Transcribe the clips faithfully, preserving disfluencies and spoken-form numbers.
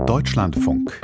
Deutschlandfunk.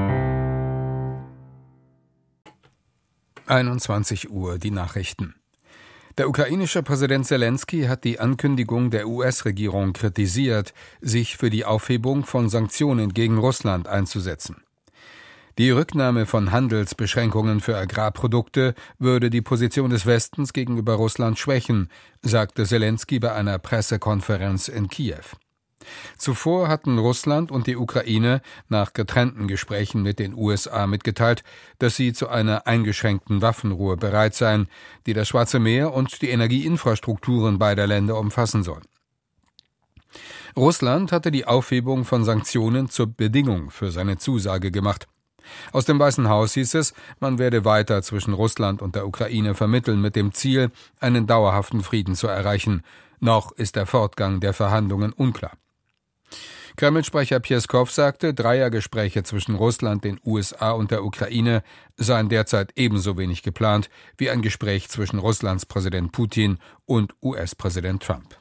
einundzwanzig Uhr, die Nachrichten. Der ukrainische Präsident Selenskyj hat die Ankündigung der U S-Regierung kritisiert, sich für die Aufhebung von Sanktionen gegen Russland einzusetzen. Die Rücknahme von Handelsbeschränkungen für Agrarprodukte würde die Position des Westens gegenüber Russland schwächen, sagte Selenskyj bei einer Pressekonferenz in Kiew. Zuvor hatten Russland und die Ukraine nach getrennten Gesprächen mit den U S A mitgeteilt, dass sie zu einer eingeschränkten Waffenruhe bereit seien, die das Schwarze Meer und die Energieinfrastrukturen beider Länder umfassen soll. Russland hatte die Aufhebung von Sanktionen zur Bedingung für seine Zusage gemacht. Aus dem Weißen Haus hieß es, man werde weiter zwischen Russland und der Ukraine vermitteln mit dem Ziel, einen dauerhaften Frieden zu erreichen. Noch ist der Fortgang der Verhandlungen unklar. Kreml-Sprecher Pjeskow sagte, Dreiergespräche zwischen Russland, den U S A und der Ukraine seien derzeit ebenso wenig geplant wie ein Gespräch zwischen Russlands Präsident Putin und U S-Präsident Trump.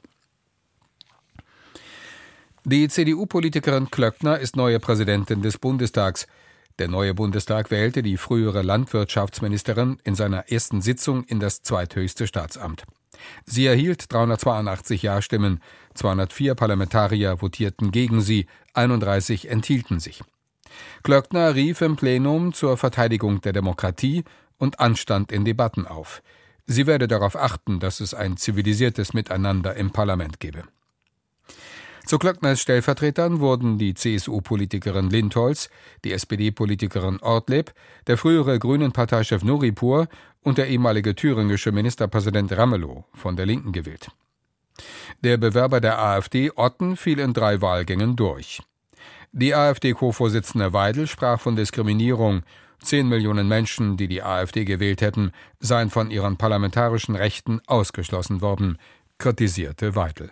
Die C D U-Politikerin Klöckner ist neue Präsidentin des Bundestags. Der neue Bundestag wählte die frühere Landwirtschaftsministerin in seiner ersten Sitzung in das zweithöchste Staatsamt. Sie erhielt dreihundertzweiundachtzig Ja-Stimmen, zweihundertvier Parlamentarier votierten gegen sie, einunddreißig enthielten sich. Klöckner rief im Plenum zur Verteidigung der Demokratie und Anstand in Debatten auf. Sie werde darauf achten, dass es ein zivilisiertes Miteinander im Parlament gebe. Zu Klöckners Stellvertretern wurden die C S U-Politikerin Lindholz, die S P D-Politikerin Ortlieb, der frühere Grünen-Parteichef Nuripur und der ehemalige thüringische Ministerpräsident Ramelow von der Linken gewählt. Der Bewerber der AfD, Otten, fiel in drei Wahlgängen durch. Die AfD-Co-Vorsitzende Weidel sprach von Diskriminierung. Zehn Millionen Menschen, die die AfD gewählt hätten, seien von ihren parlamentarischen Rechten ausgeschlossen worden, kritisierte Weidel.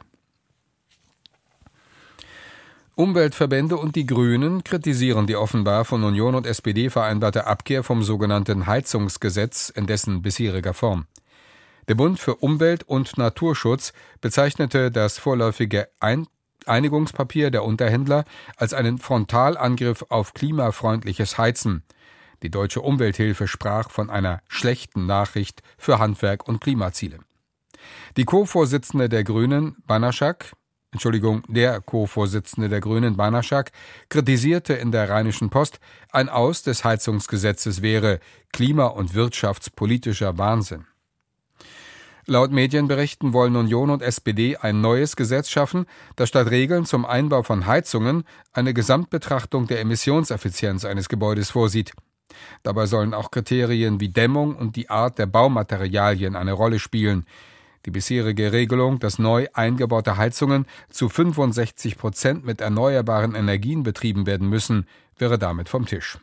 Umweltverbände und die Grünen kritisieren die offenbar von Union und S P D vereinbarte Abkehr vom sogenannten Heizungsgesetz in dessen bisheriger Form. Der Bund für Umwelt und Naturschutz bezeichnete das vorläufige Ein- Einigungspapier der Unterhändler als einen Frontalangriff auf klimafreundliches Heizen. Die Deutsche Umwelthilfe sprach von einer schlechten Nachricht für Handwerk und Klimaziele. Die Co-Vorsitzende der Grünen, Banaschak, Entschuldigung, der Co-Vorsitzende der Grünen, Banaschak, kritisierte in der Rheinischen Post, ein Aus des Heizungsgesetzes wäre klima- und wirtschaftspolitischer Wahnsinn. Laut Medienberichten wollen Union und S P D ein neues Gesetz schaffen, das statt Regeln zum Einbau von Heizungen eine Gesamtbetrachtung der Emissionseffizienz eines Gebäudes vorsieht. Dabei sollen auch Kriterien wie Dämmung und die Art der Baumaterialien eine Rolle spielen. Die bisherige Regelung, dass neu eingebaute Heizungen zu fünfundsechzig Prozent mit erneuerbaren Energien betrieben werden müssen, wäre damit vom Tisch.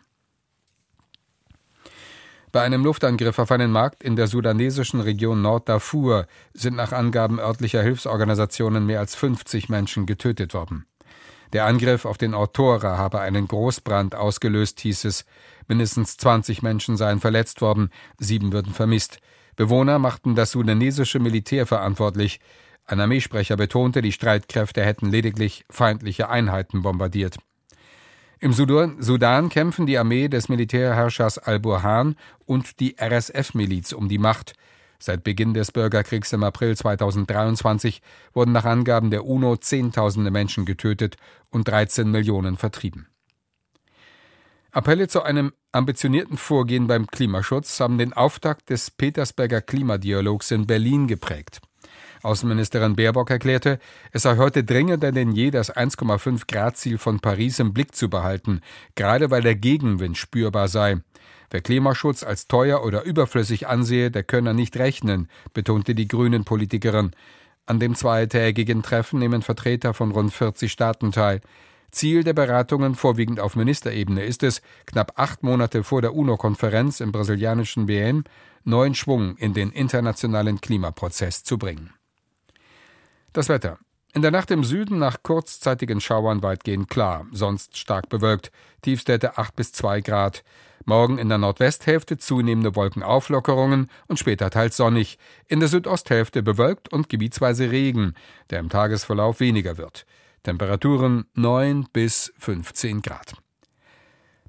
Bei einem Luftangriff auf einen Markt in der sudanesischen Region Nord-Darfur sind nach Angaben örtlicher Hilfsorganisationen mehr als fünfzig Menschen getötet worden. Der Angriff auf den Ort Tora habe einen Großbrand ausgelöst, hieß es. Mindestens zwanzig Menschen seien verletzt worden, sieben würden vermisst. Bewohner machten das sudanesische Militär verantwortlich. Ein Armeesprecher betonte, die Streitkräfte hätten lediglich feindliche Einheiten bombardiert. Im Sudan, Sudan kämpfen die Armee des Militärherrschers al-Burhan und die R S F-Miliz um die Macht. Seit Beginn des Bürgerkriegs im April zweitausenddreiundzwanzig wurden nach Angaben der UNO Zehntausende Menschen getötet und dreizehn Millionen vertrieben. Appelle zu einem ambitionierten Vorgehen beim Klimaschutz haben den Auftakt des Petersberger Klimadialogs in Berlin geprägt. Außenministerin Baerbock erklärte, es sei heute dringender denn je, das eins Komma fünf Grad Ziel von Paris im Blick zu behalten, gerade weil der Gegenwind spürbar sei. Wer Klimaschutz als teuer oder überflüssig ansehe, der könne nicht rechnen, betonte die Grünen-Politikerin. An dem zweitägigen Treffen nehmen Vertreter von rund vierzig Staaten teil. Ziel der Beratungen, vorwiegend auf Ministerebene, ist es, knapp acht Monate vor der UNO-Konferenz im brasilianischen Belém neuen Schwung in den internationalen Klimaprozess zu bringen. Das Wetter. In der Nacht im Süden nach kurzzeitigen Schauern weitgehend klar, sonst stark bewölkt, Tiefstwerte acht bis zwei Grad. Morgen in der Nordwesthälfte zunehmende Wolkenauflockerungen und später teils sonnig. In der Südosthälfte bewölkt und gebietsweise Regen, der im Tagesverlauf weniger wird. Temperaturen neun bis fünfzehn Grad.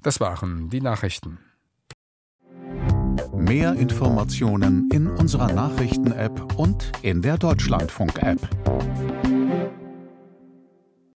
Das waren die Nachrichten. Mehr Informationen in unserer Nachrichten-App und in der Deutschlandfunk-App.